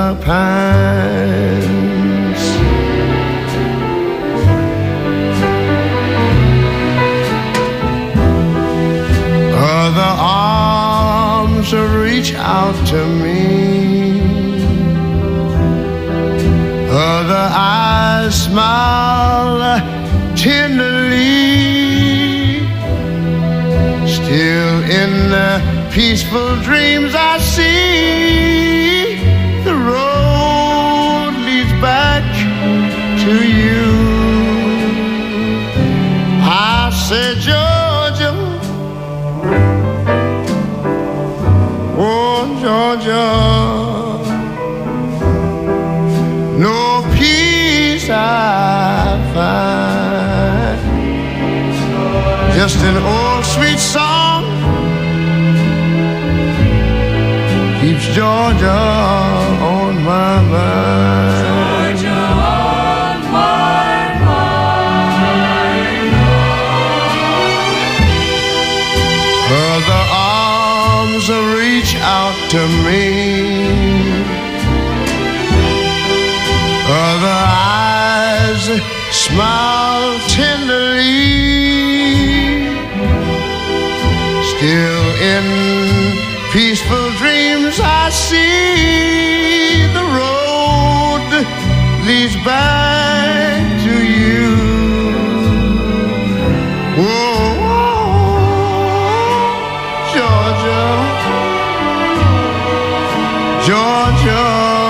the pines. Other arms reach out to me, other eyes smile tenderly. Still in the peaceful dreams I see, the road leads back to you. I say, Georgia, oh Georgia, no peace I find, just an old sweet song keeps Georgia on my mind. Georgia on my mind. Other arms reach out to me, other eyes smile tenderly. Still in peaceful dreams I see, the road leads back to you. Whoa, Georgia, Georgia,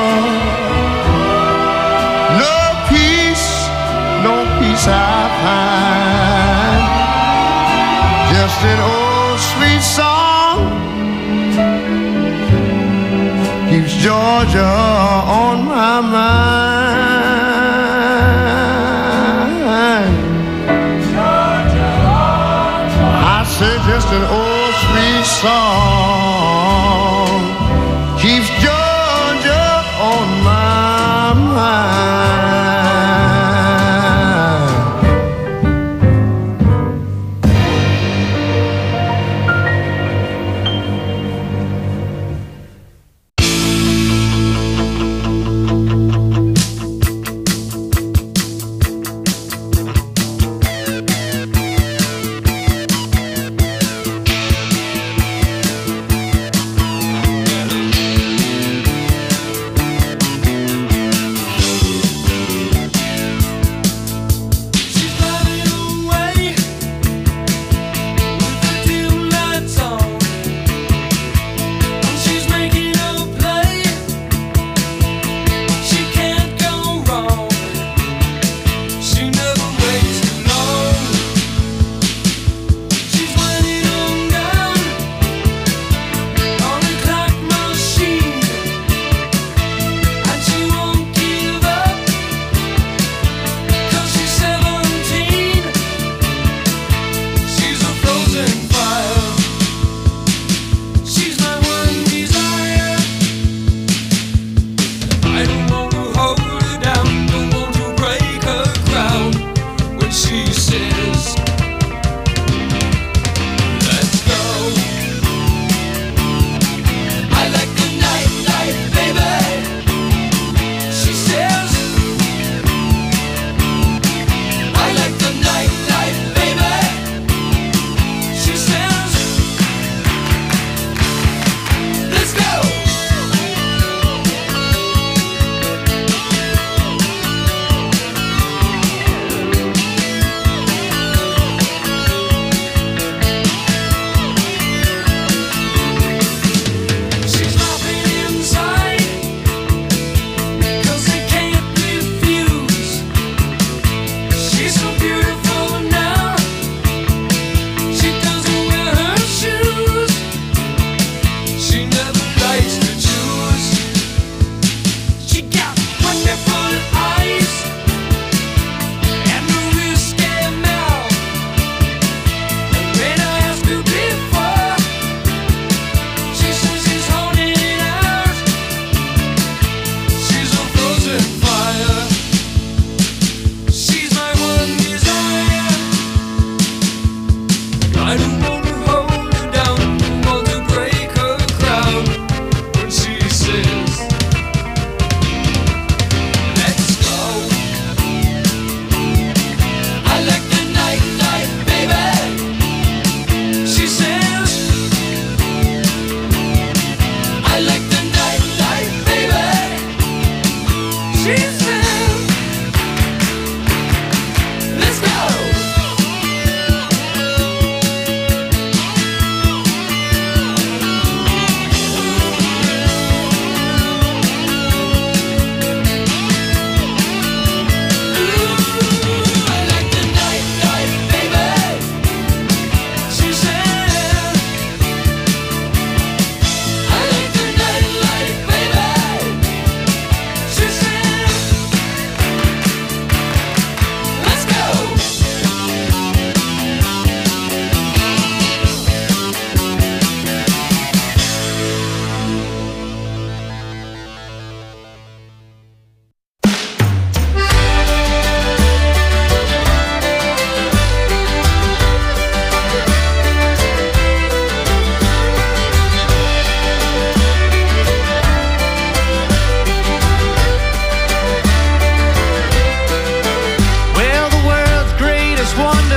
no peace I find, just an old sweet song keeps Georgia on my mind. Georgia on my I say just an old sweet song keeps Georgia on my mind.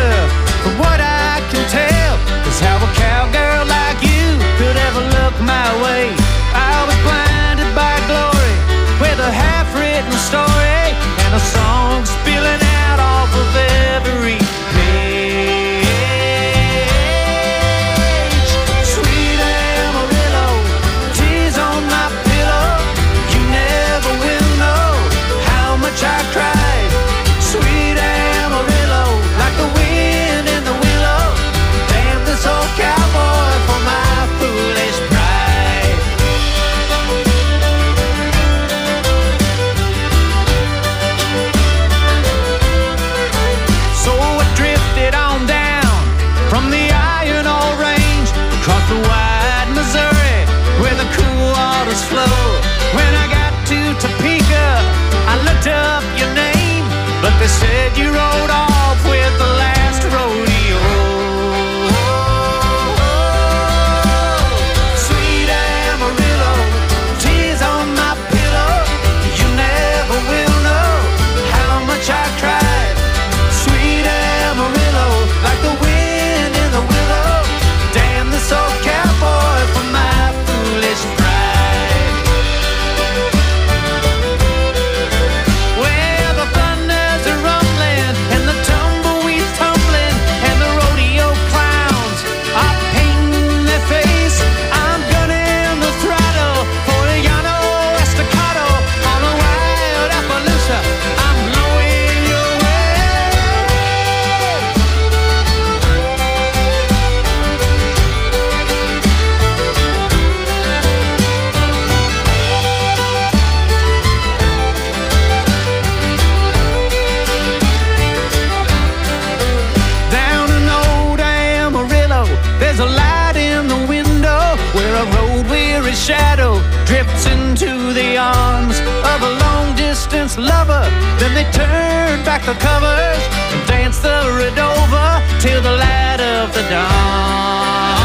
picture from what I can tell. 'Cause how a cowgirl like you could ever look my way. I was blinded by glory with a half-written story and a song spilling out off of every page. Sweet Amarillo, tears on my pillow. You never will know how much I cried. Sweet Amarillo, like the wind in the willow. Damn this old cowboy for my foolish pride. So I drifted on down from the iron ore range across the wide Missouri where the cool waters flow. When I got to Topeka, I looked up your name, but they said you rode off with the last rodeo. Sweet Amarillo, tears on my pillow. You never will know how much I cried. Sweet Amarillo, like the wind in the willow. Damn this old cowboy for my foolish pride. Well, the thunders are rumbling and the tumbleweeds tumbling and the rodeo clowns are painting their face. I'm gunning the throttle for a Llano Estacado on a wild Appaloosa. I'm blowing your way. Down in old Amarillo, there's a light in the window where a road-weary shadow drifts into the arms of a long-distance lover. Then they turn back the covers and dance the Redova till the light of the dawn.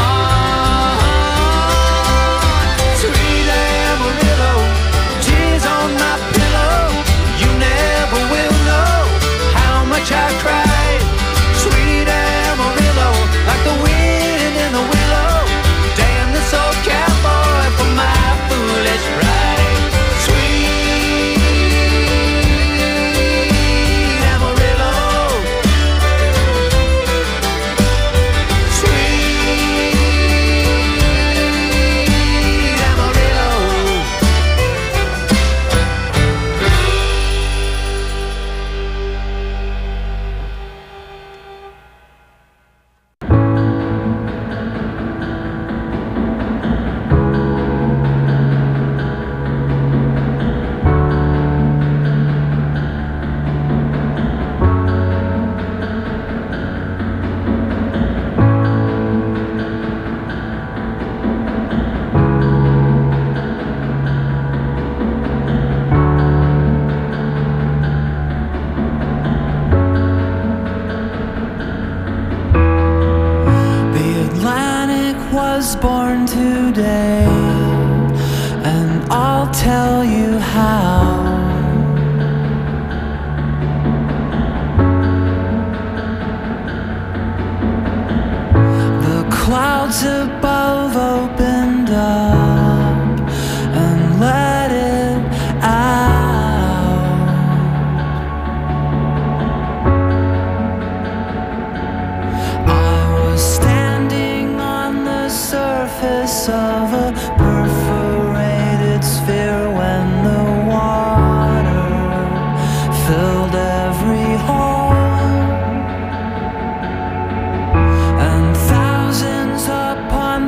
Sweet Amarillo, tears on my pillow. You never will know how much I cried. Sweet Amarillo, like the wind in the willow. Damn this old cowboy for my foolish pride. Sweet Amarillo, sweet Amarillo. The Atlantic was born today, and I'll tell you how. The clouds above opened up and let it out. I was standing on the surface of a perforated sphere when the water filled every hole, and thousands upon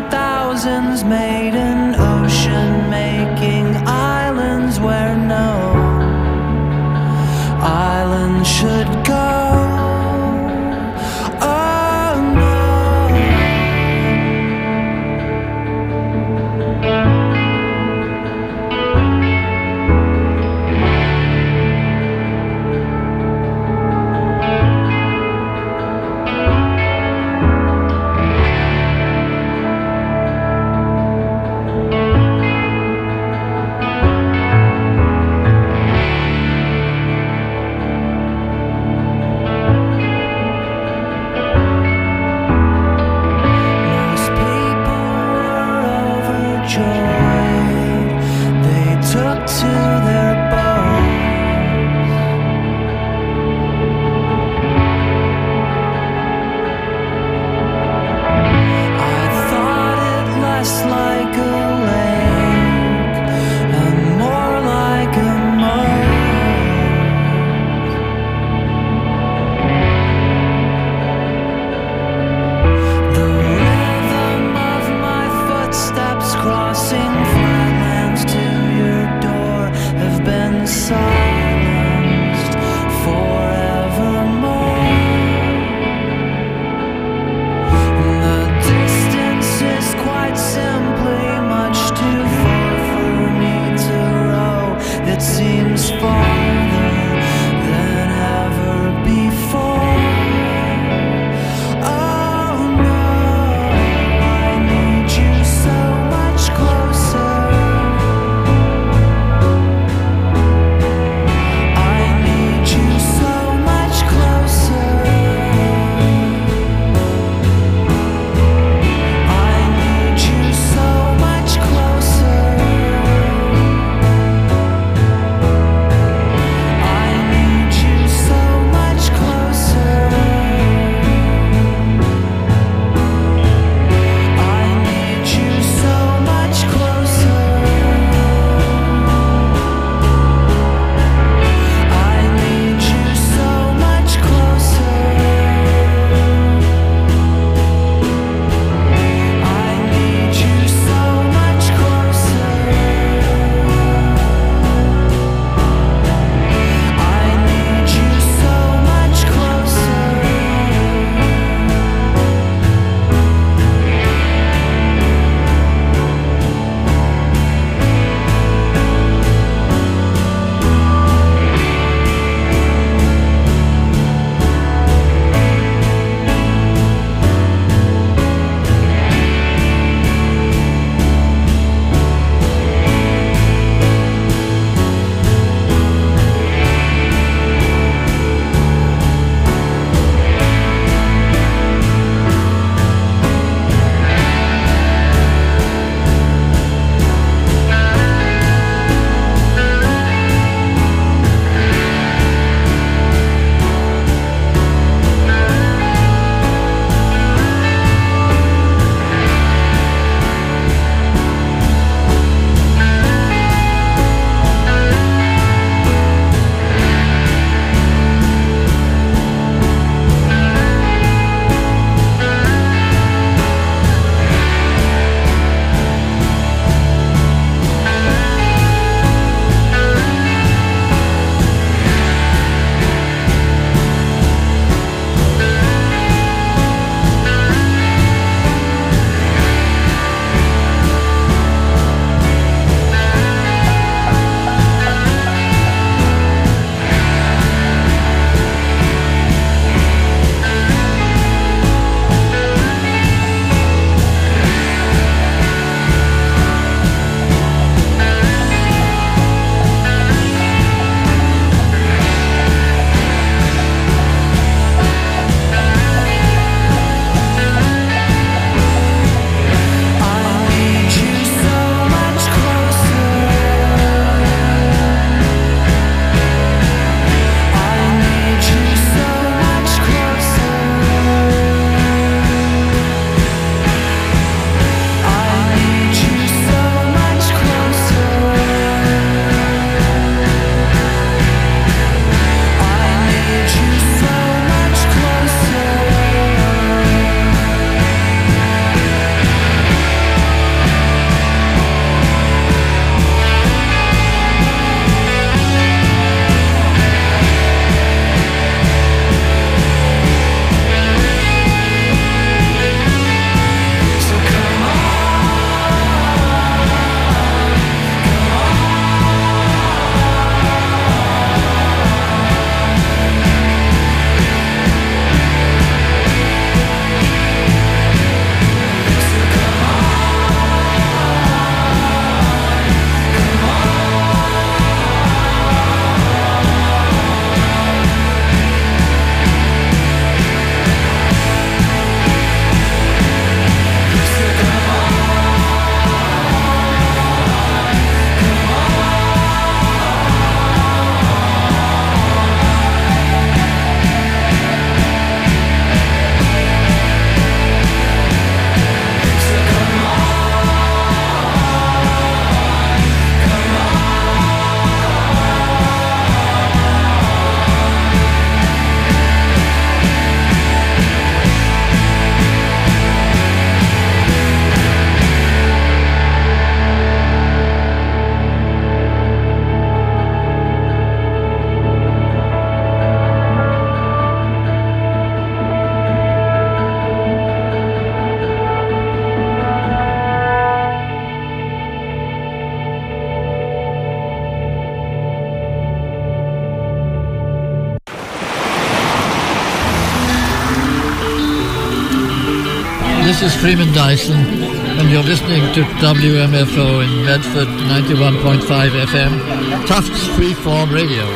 This is Freeman Dyson, and you're listening to WMFO in Medford, 91.5 FM, Tufts Freeform Radio.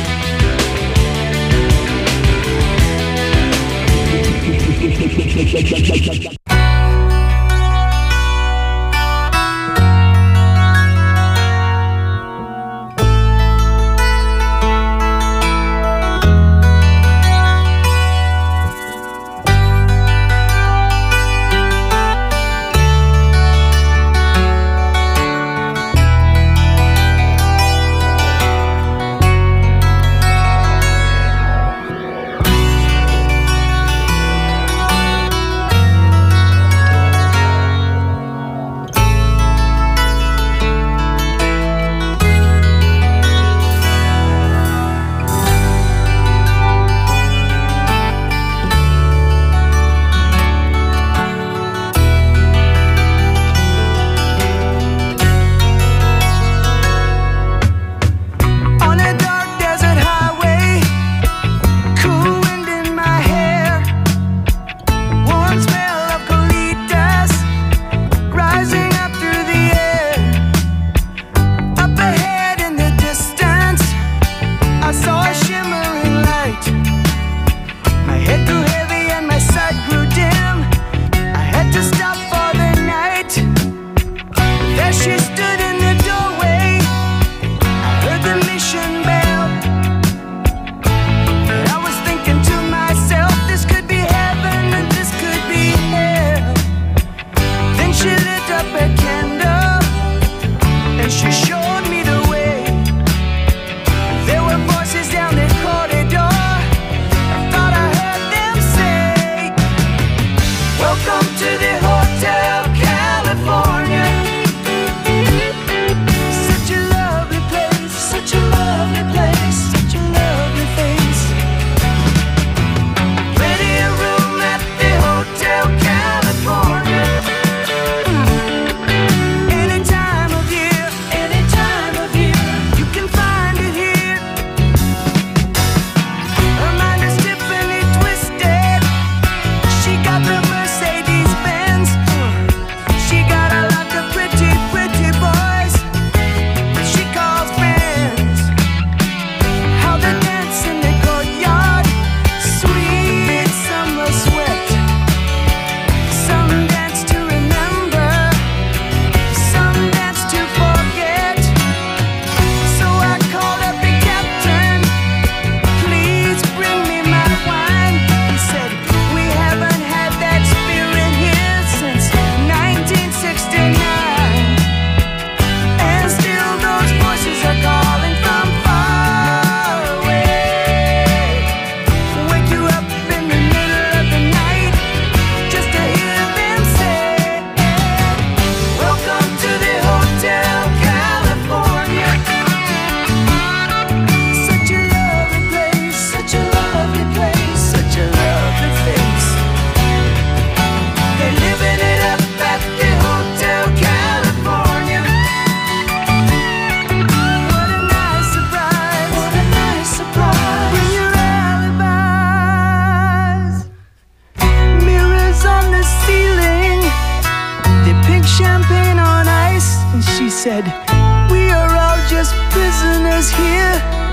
said, we are all just prisoners here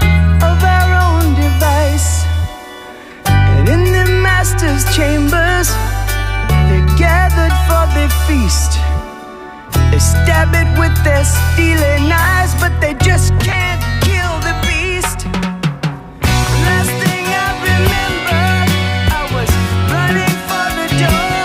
of our own device. And in the master's chambers, they're gathered for their feast. They stab it with their steely knives, but they just can't kill the beast. Last thing I remember, I was running for the door.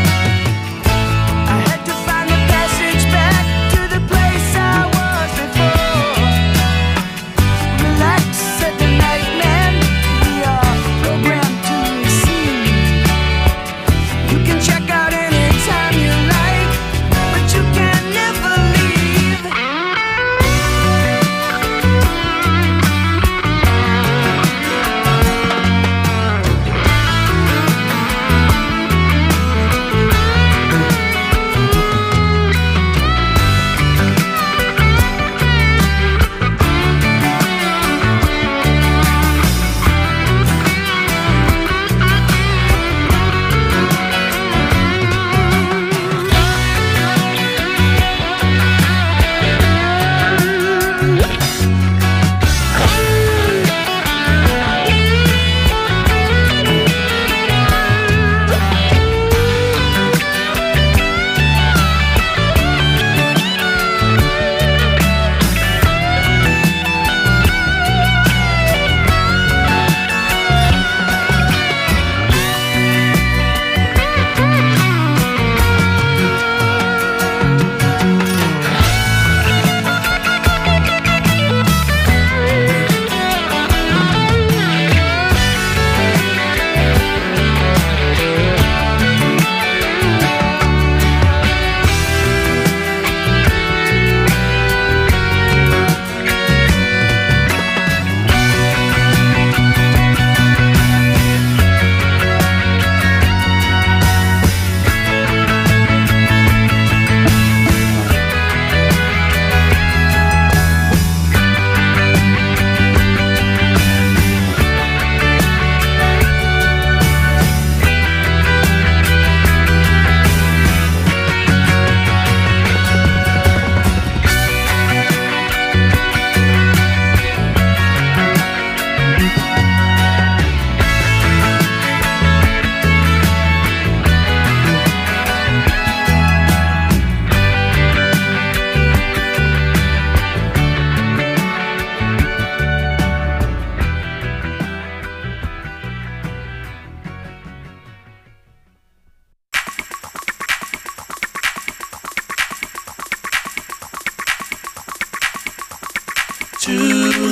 I had to find the passage back to the place I was before. Relax, said the nightman, we are programmed to receive. You can check out anytime you like, but you can never leave.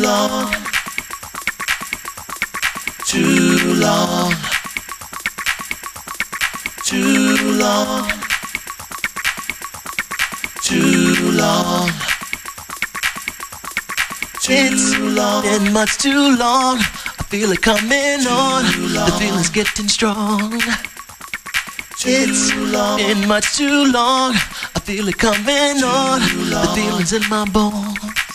long, too long, too long, too long. It's been much too long. I feel it coming on. The feeling's getting strong. It's been much too long. I feel it coming on. The feeling's in my bones.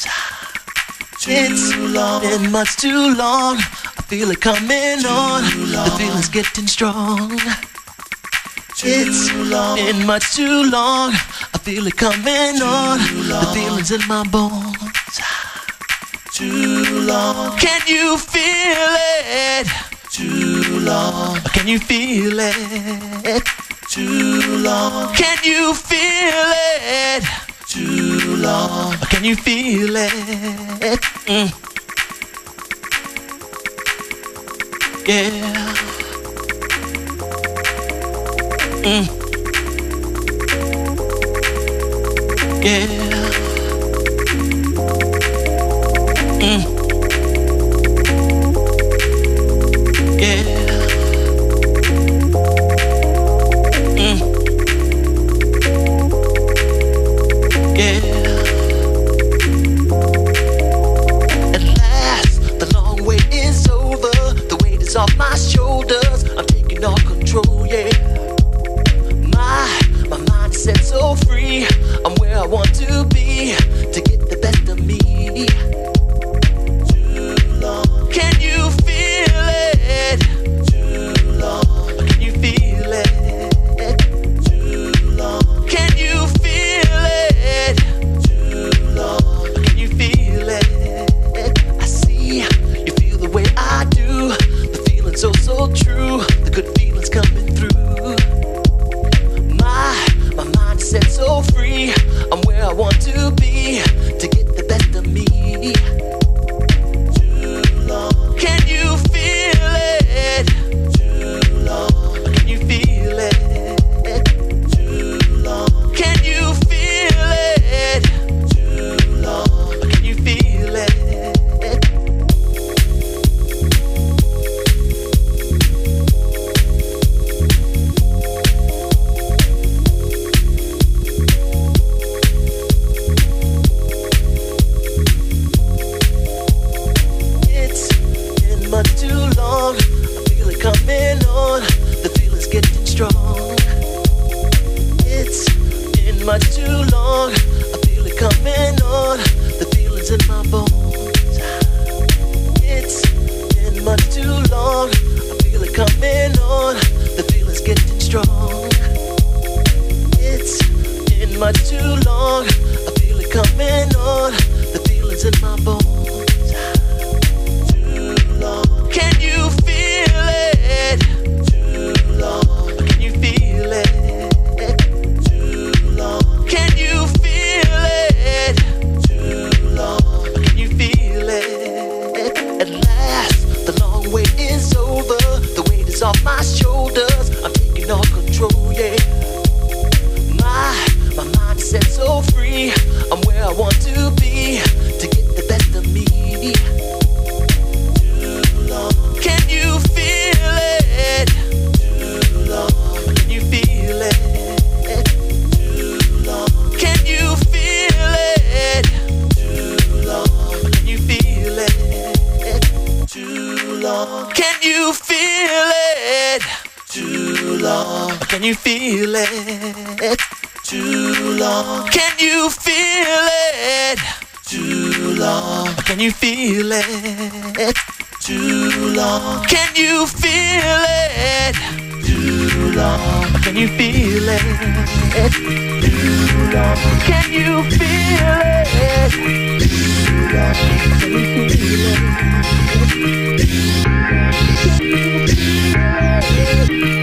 It's been much too long. I feel it coming on. The feeling's getting strong. It's been much too long. I feel it coming on. The feeling's in my bones. Too long. Can you feel it? Too long. Can you feel it? Too long. Can you feel it? Too long. Can you feel it? Yeah. Yeah. Off my shoulders, I'm taking all control, yeah. My mind is set so free. I'm where I want to be to get the best of me. Too long. Can you feel it? Too long. Can you feel it? Too long. Can you feel it? Too long. Can you feel it? I see you feel the way I do. So true, the good feelings coming through. My mind is set so free. I'm where I want to be to get the best of me. Too long. Can you feel it? Too long. Can you feel it? Too long. Can you feel it? Too long. Can you feel it? Much too long, I feel it coming on. The feeling's in my bones. It's been much too long, I feel it coming on. The feeling's getting strong. It's been much too long, I feel it coming on. The feeling's in my bones. Too long. Can you feel it? Too long. Can you feel it? Can you feel it? Too long. Can you feel it? At last, the long wait is over. The weight is off my shoulders. I'm taking all control, yeah. My mind is set so free. I'm where I want to be to get the best of me. Too long. Can you feel it? Too long. Can you feel it? Can you feel it? Too long. Can you feel it? Too long. Can you feel it? Too long. Can you feel it? Too long. Can you feel it? Too long. Can you feel it? Too long. Can you feel it? Too long. Can you feel it? Too long. Can you feel it? Too long. Can you feel it? Can you feel it?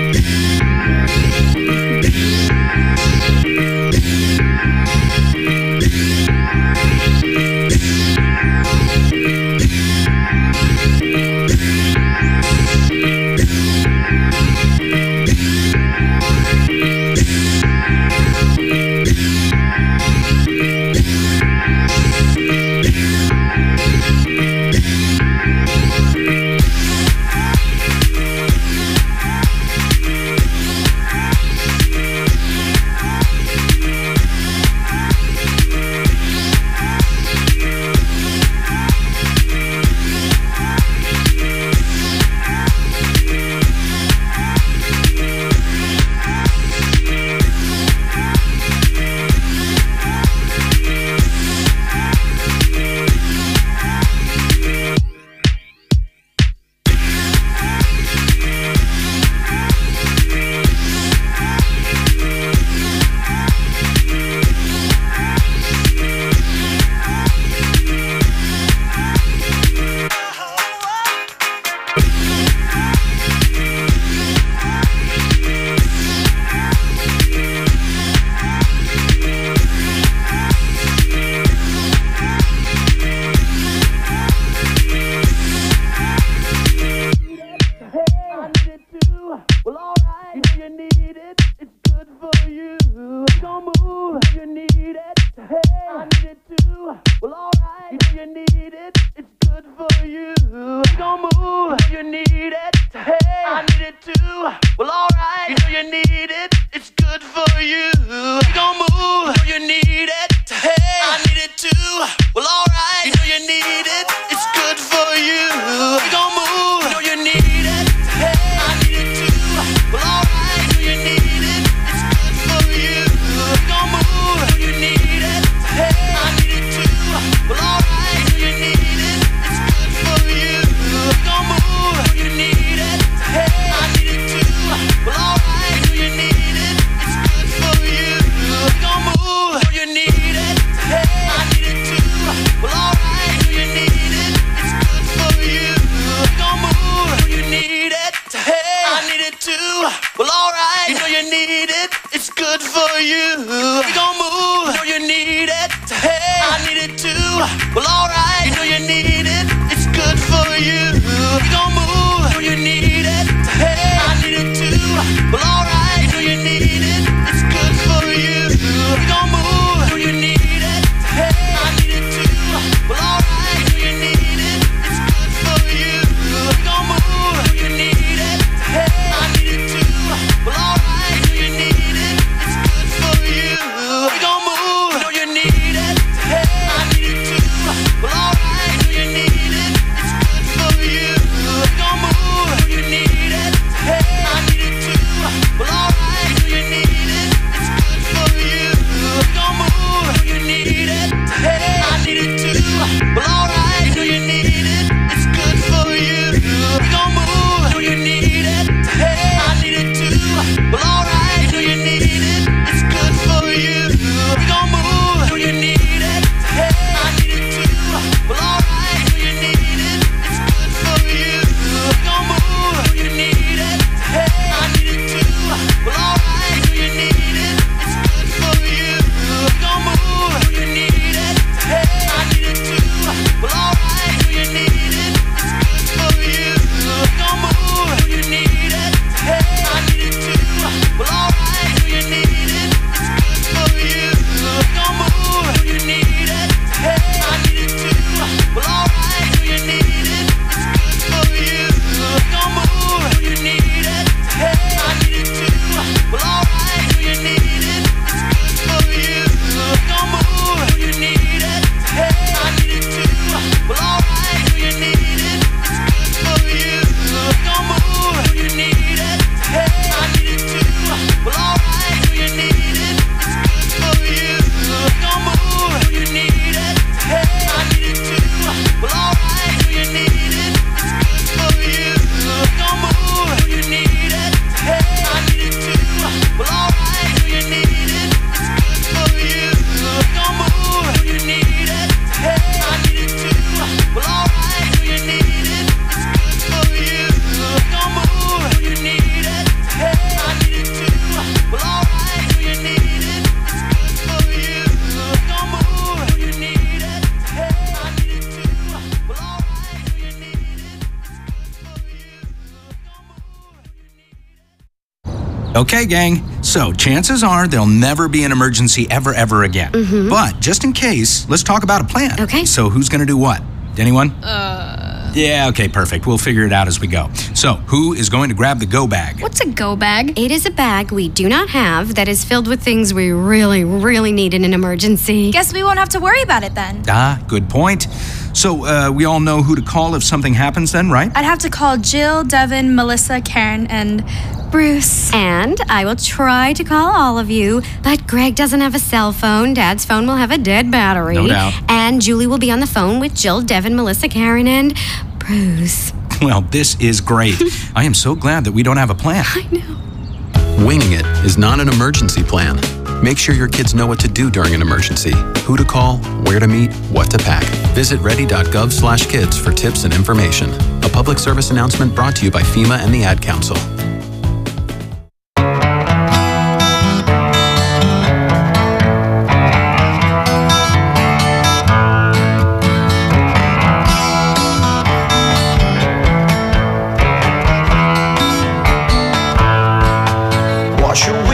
it, it's good for you. Don't move, you need it. Hey, I need it too. Well, alright, you need it, it's good for you. Don't move, you need it. Hey, I need it too. Well, alright, you need it, it's good for you. Don't move, you need it. Hey, I need it too. Well, alright, you need it, it's good for you. Don't move, you need it. Hey, I need it too. Well, alright, you need it, it's good for you. Don't move, you need it. Hey, I need it too. Well, alright, you need it, it's good for you. Don't move, you need it. Hey, I need it too. Well, alright, you need it, it's good for you. Don't move, you need it. Hey, I need it too. Well, alright, you need it, it's good for you. Don't move, you need it. Hey, I need it too. Well, alright, you need it, it's good for you. Don't move, you need it. Hey, I need it too. Well, alright, you need it, it's good for you. Don't move, you need it. Hey, I need it too. Well, alright, you need it, it's good for you. Don't move, you need it. Hey, I need it too. Well, alright, you need it, it's good for you. Don't move, you need it. Hey, I need it too. Well, alright, you need it, it's good for you. Don't move, you need it. Hey, I need it too. Well, alright, you need it, it's good for you. Don't move, you need it. Hey, I need it too. Well, alright, you need it, it's good for you. Don't move, you need it. Hey, I need it too. Well, alright, you need it, it's good for you. Don't move, you need it. Hey, I need it too. Well, alright, you need it, it's good for you. Don't move, you need it. Hey, I need it too. Well, alright, you need it, it's good for you. Don't move, you need it. Hey, I need it too. Well, alright, you need it, it's good for you. Don't move, you need it. Hey, I need it too. Well, alright, you need it, it's good for you. Don't move, you need it. Hey, I need it too. Well, alright, you need it, it's good for you. Don't move, you need it. Hey, I need it too. Well, alright, you need it, it's good for you. Don't move, you need it. Hey, I need it too. Well, alright, you need it, it's good for you. Don't move, you need it. Hey, I need it too. Well, alright, you need it, it's good for you. Don't move, you need it. Hey, I need it too. Well, alright, you need it, it's good for you. Don't move, you need it. Hey, I need it too. Well, alright, you need it, it's good for you. Don't move, you need it. Hey, I need it too. Well, alright, you need it, it's good for you. Don't move, you need it. Hey, I need it too. Well, alright, you need it, it's good for you. Don't move, you need it. Hey, I need it too. Well, alright, you need it, it's good for you. Don't move, you need it. Hey, I need it too. Well, alright, you need it, it's good for you. Okay, gang. So, chances are there'll never be an emergency ever again. But just in case, let's talk about a plan. Okay. So, who's going to do what? Anyone? Yeah, okay, perfect. We'll figure it out as we go. So, who is going to grab the go bag? What's a go bag? It is a bag we do not have that is filled with things we really, really need in an emergency. Guess we won't have to worry about it then. Ah, good point. So, we all know who to call if something happens then, right? I'd have to call Jill, Devin, Melissa, Karen, and Bruce. And I will try to call all of you, but Greg doesn't have a cell phone. Dad's phone will have a dead battery. No doubt. And Julie will be on the phone with Jill, Devin, Melissa, Karen, and Bruce. Well, this is great. I am so glad that we don't have a plan. I know. Winging it is not an emergency plan. Make sure your kids know what to do during an emergency, who to call, where to meet, what to pack. Visit ready.gov/kids for tips and information. A public service announcement brought to you by FEMA and the Ad Council. Wash your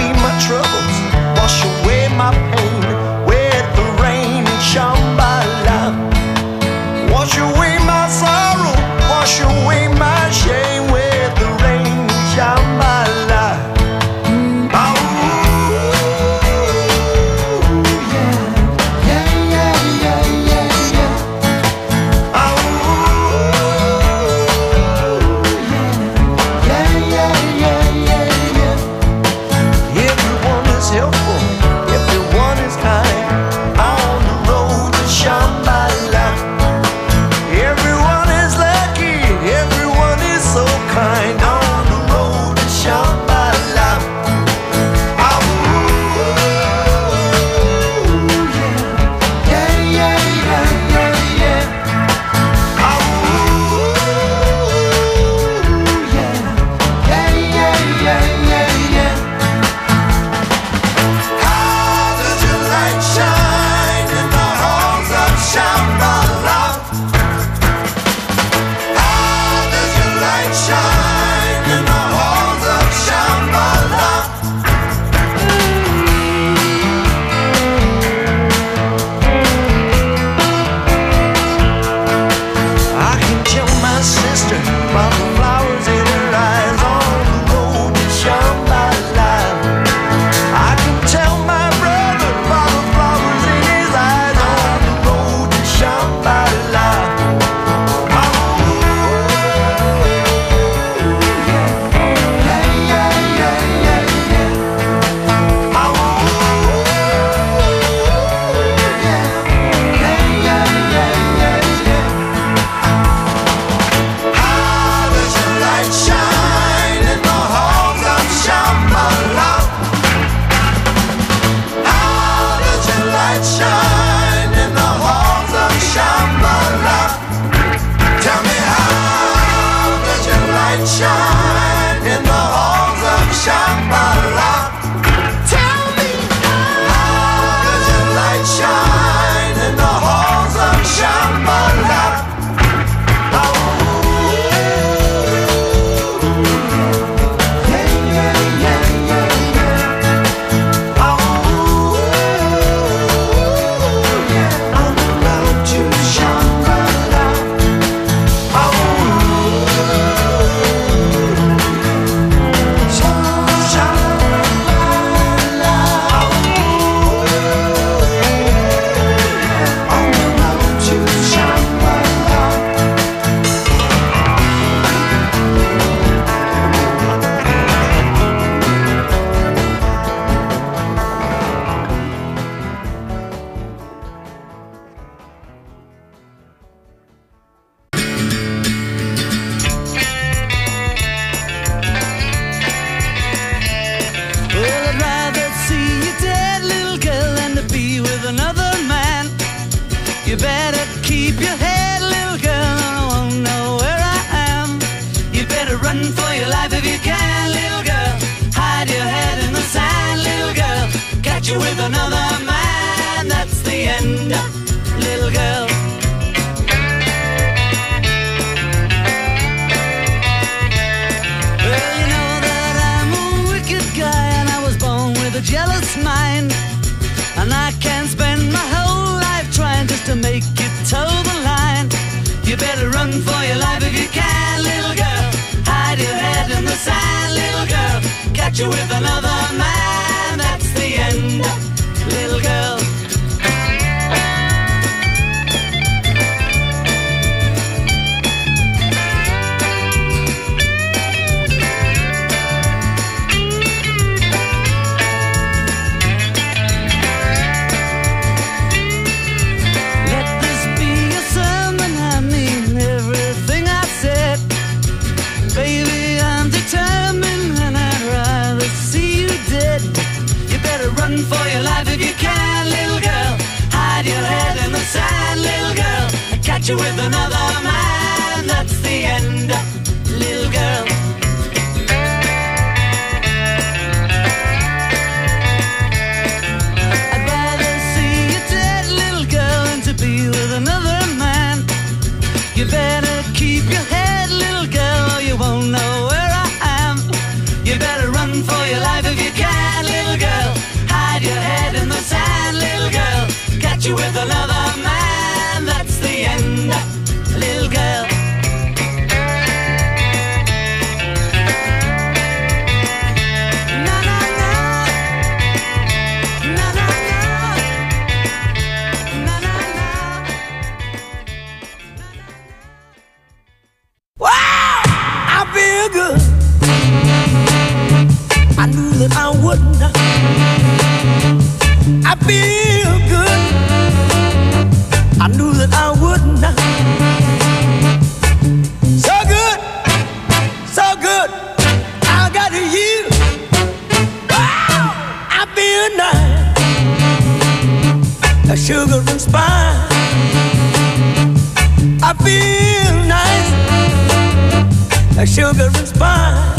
catch you with another man, that's the end, little girl. Well, you know that I'm a wicked guy, and I was born with a jealous mind, and I can't spend my whole life trying just to make you toe the line. You better run for your life if you can, little girl. Hide your head in the sand, little girl. Catch you with another man, that's the end, little girl. Run for your life if you can, little girl. Hide your head in the sand, little girl. Catch you with another man, that's the end, little girl. I'd rather see you dead, little girl, than to be with another man. You better keep your head, little girl, or you won't know where I am. You better run for your life if you can, little girl. Hide your head in the sand, little girl. Catch you with another man, that's the end, little girl. Na na na, na na na, na na na. Wow, I feel good. I knew that I wouldn't. I feel good. I knew that I wouldn't. So good, so good. I got you. Wow, I feel nice. A sugar and spice. I feel nice. A sugar and spice.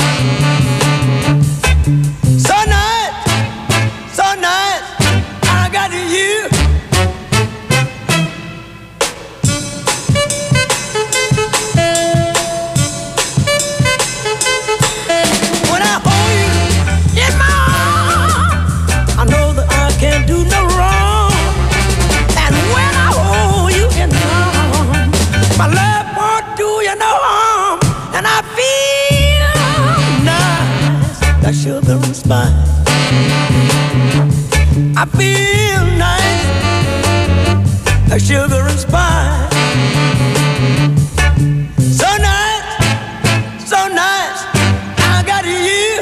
So nice, so nice. I got you. When I hold you in my arms, I know that I can't do no wrong. And when I hold you in my arms, my love won't do you no harm. And I feel nice, that sugar and spice. I feel nice, like sugar and spice. So nice, so nice, I got you.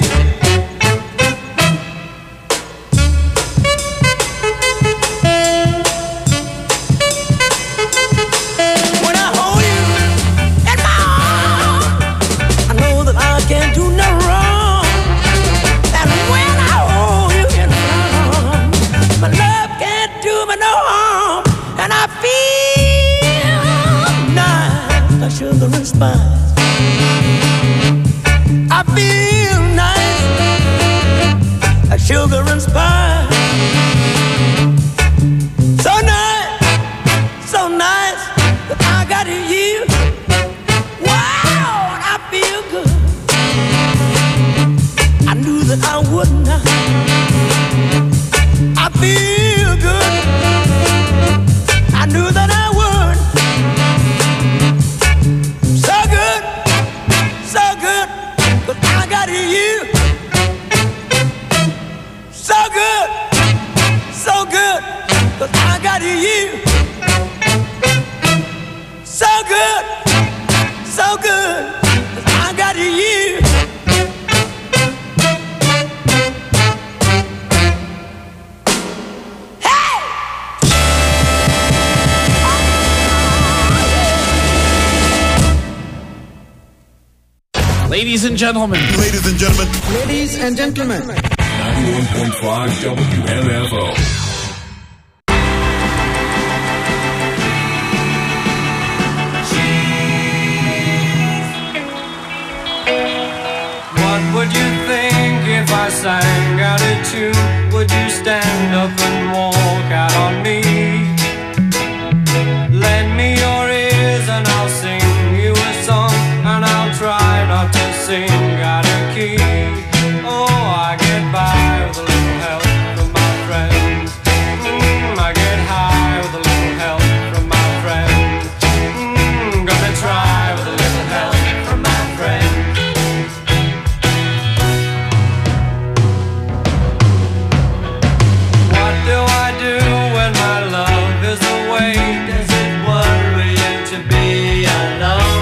When I hold you in my arms, I know that I can't do no wrong. And when I hold you in my arms, my love can't do me no harm. And I feel nice, like sugar and spice. I feel nice, like sugar and spice. So nice, so nice, that I got you. Wow, I feel good. I knew that I wouldn't. I feel good. I knew that I would. So good, so good, but I got you. So good, so good, but I got you. So good, so good, but I got you. Ladies and gentlemen. Ladies and gentlemen. Ladies and gentlemen. 91.5 WMFO. What would you think if I sang out a tune would you stand up and walk out on me? Lend me your ears and I'll sing you a song, and I'll try not to sing out of key. Oh, I get by with a little help from my friends. I get high with a little help from my friends. Gonna try with a little help from my friends. What do I do when my love is away? Does it worry you to be alone?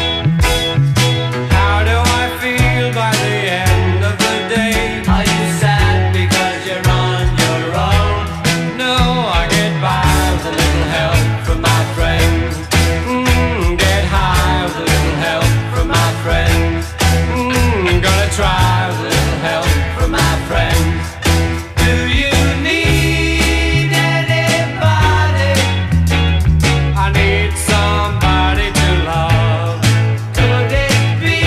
How do I feel by the end of the day? Are you sad because you're on your own? No, I get by with a little help from my friends. Get high with a little help from my friends. Gonna try with a little help from my friends. Do you need anybody? I need somebody to love. Could it be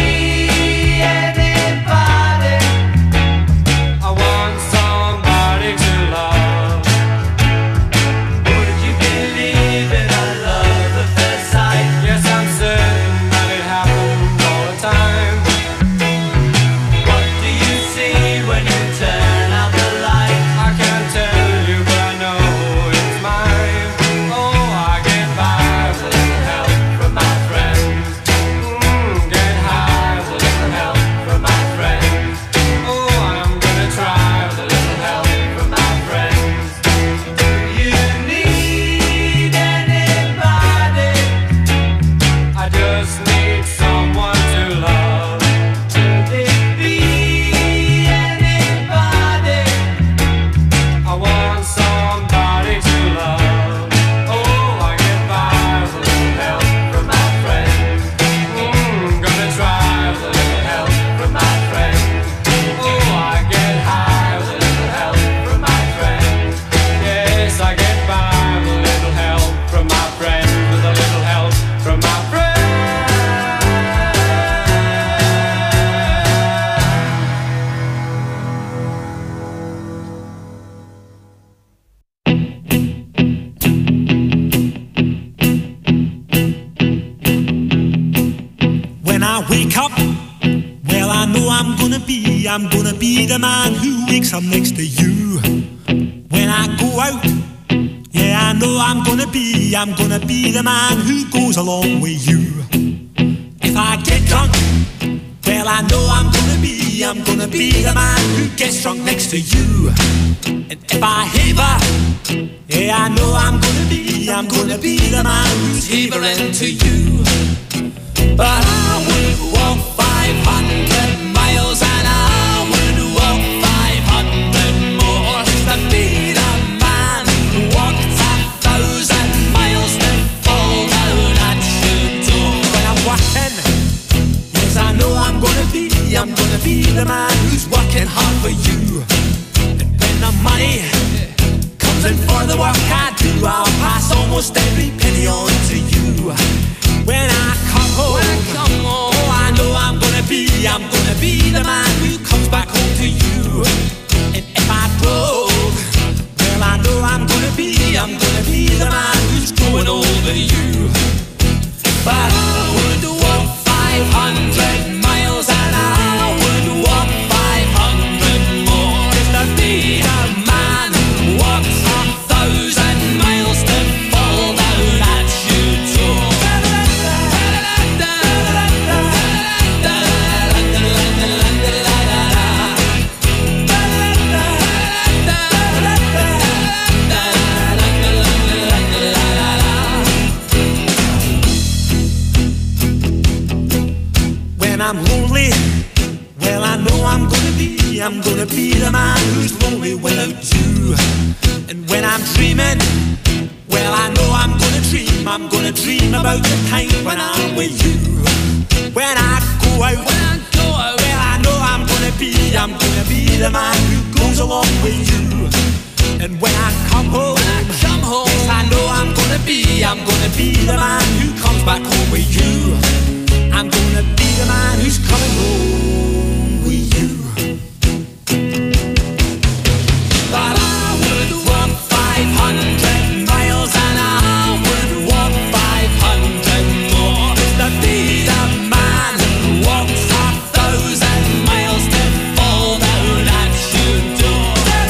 anybody? I want somebody to love. Would you believe in a love at first sight? Yes, I'm certain that it happens all the time. What do you see when you turn out the light? I can't tell you, but I know it's mine. Oh, I get by with a little help from my friends. Get high with a little help from my friends. Oh, I'm gonna try with a little help from my friends. Do you need anybody? I just need someone to love. Could it be anybody? I want somebody to love. Oh, I get by with a little help from my friends. Gonna try with a little help from my friends. Oh, I get high with a little help from my friends. Yes, I get by with a little help from my friends. With a little help from my friends. When I wake up, well, I know I'm gonna be the man who wakes up next to you. When I go out, yeah, I know I'm gonna be the man who goes along with you. If I get drunk, well, I know I'm gonna be the man who gets drunk next to you. And if I haver, yeah, I know I'm gonna be the man who's havering to you. But I would walk 500 miles and I would walk 500 more just to be the man who walked 1,000 miles to fall down at your door. When I'm working, yes, I know I'm gonna be the man who's working hard for you. And when the money comes in for the work I do, I'll pass almost every penny on to you. When I come home, oh, I know I'm gonna be the man who comes back home to you. And if I broke, well, I know I'm gonna be the man who's growing over you. But I would walk 500 miles and I would walk 500 more just to be the man who walks 1,000 miles to fall down at your door. When I'm lonely, well, I know I'm gonna be the man who's lonely without you. And when I'm dreaming, well, I know I'm gonna dream about the time when I'm with you. When I go out, well, I know I'm gonna be the man who goes along with you. And when I come home, yes, I know I'm gonna be the man who comes back home with you. I'm gonna be the man who's coming home with you. But I would walk 500 miles and I would walk 500 more to be the man who walks 1,000 miles to fall down at your door.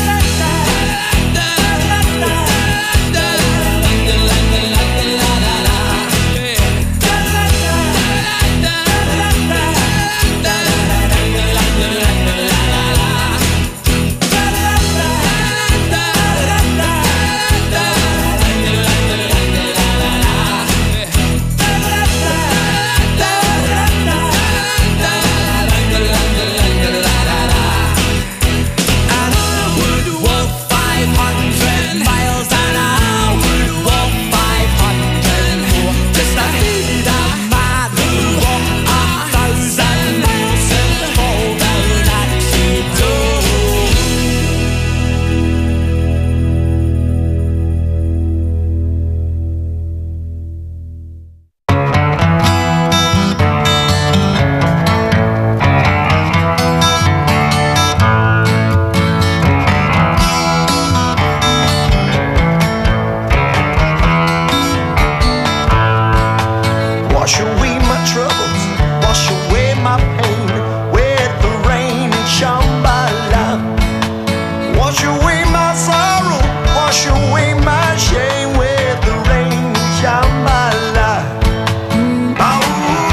Wash away my troubles, wash away my pain with the rain and Shambhala. Wash away my sorrow, wash away my shame with the rain and Shambhala. Oh,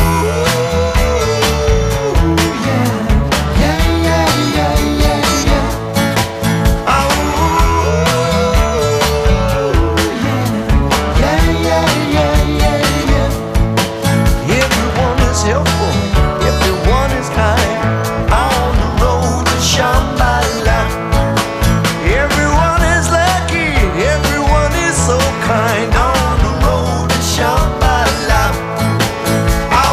yeah, yeah, yeah, yeah, yeah, yeah. Oh, yeah, yeah, yeah, yeah, yeah. Everyone is helpful, everyone is kind on the road to Shambhala. Everyone is lucky, everyone is so kind on the road to Shambhala. Oh,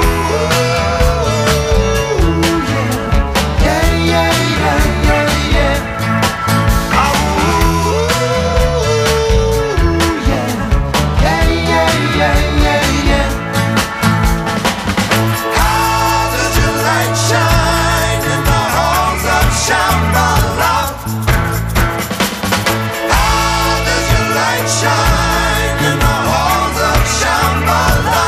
yeah, yeah, yeah, yeah, yeah. Oh, yeah, yeah, yeah, yeah, yeah, yeah. How does your light shine in the halls of Shambhala? How does your light shine in the halls of Shambhala?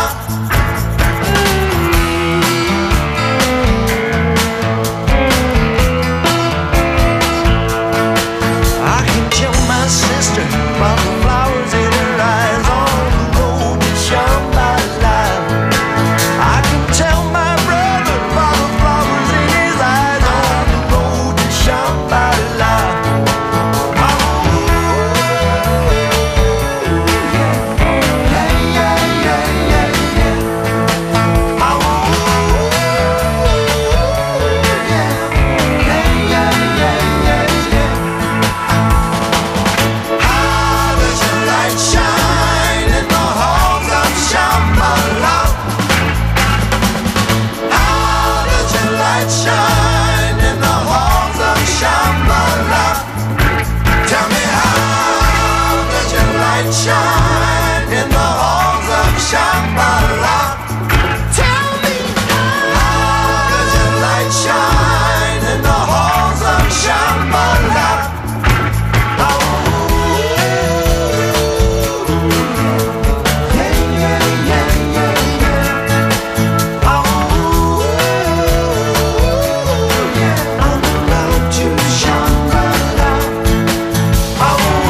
I can tell my sister by the flowers in her eyes on the road to Shambhala. I can tell my brother by the flowers in his eyes on the road to Shambhala. Oh, yeah, yeah, yeah, yeah, yeah. Oh, yeah, yeah, yeah, yeah, yeah, yeah. How does your light shine in the halls of Shambhala? How does your light shine in the halls of Shambhala? Tell me, how does your light shine in the halls of Shambhala? Tell me, how does your light shine in the halls of Shambhala? Oh, yeah, yeah, yeah, yeah, yeah. Oh, yeah, on the road to Shambhala. Oh,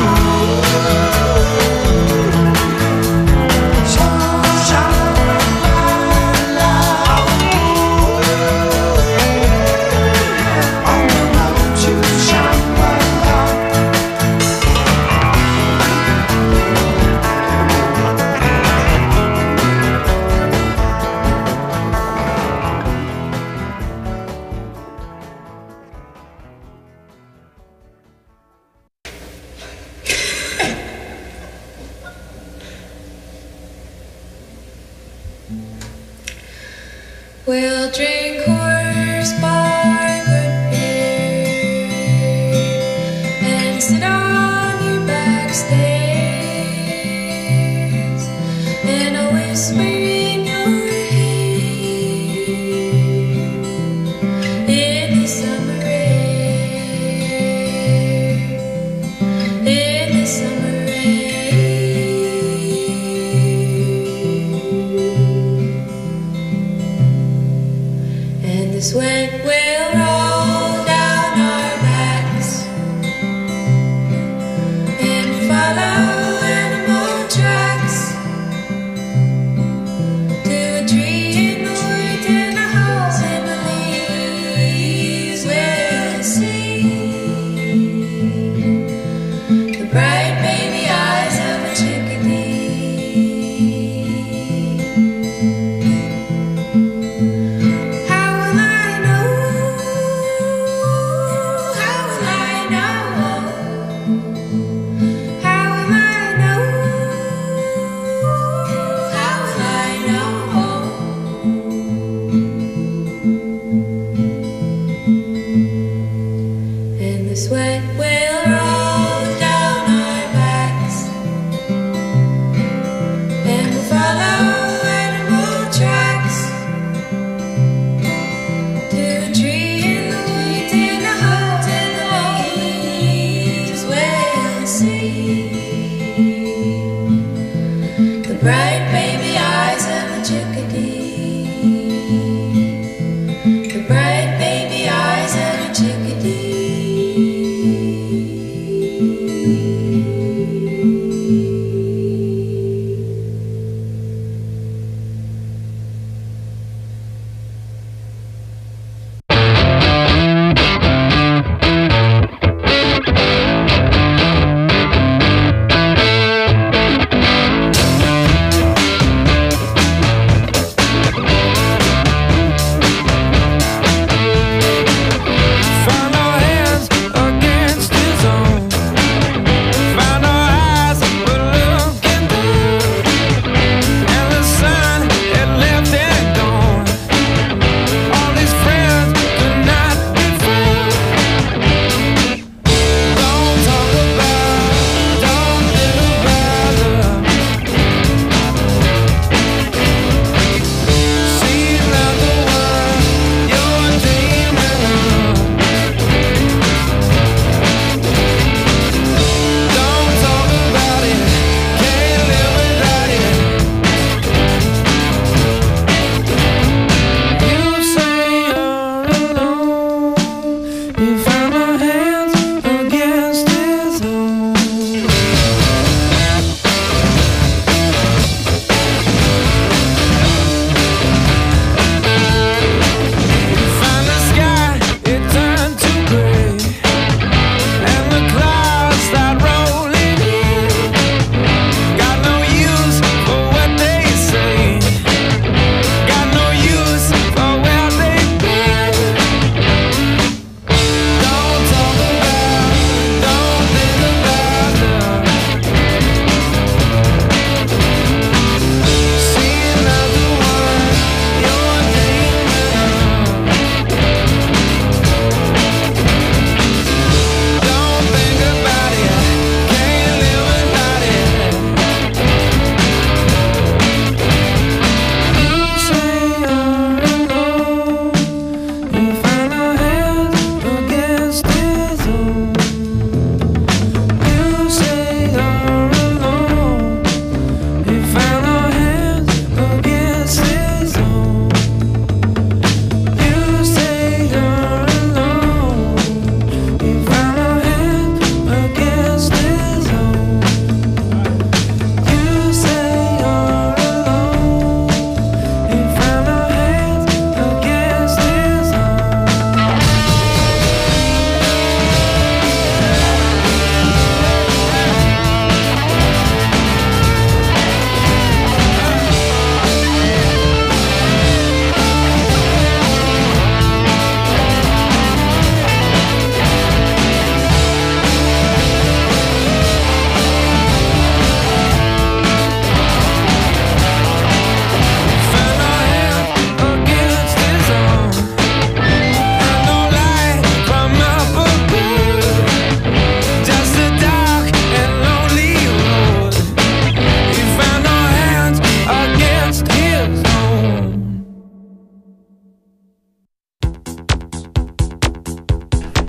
We'll drink horse by good beer and sit on your back stairs, and I'll whisper in your ear in the summer air.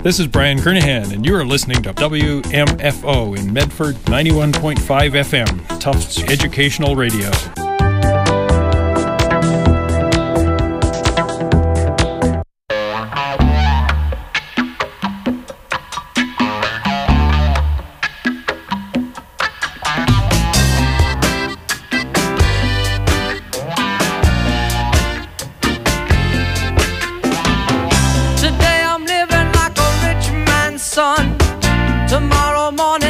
This is Brian Kernahan, and you are listening to WMFO in Medford 91.5 FM, Tufts Educational Radio. Today I'm living like a rich man's son. Tomorrow morning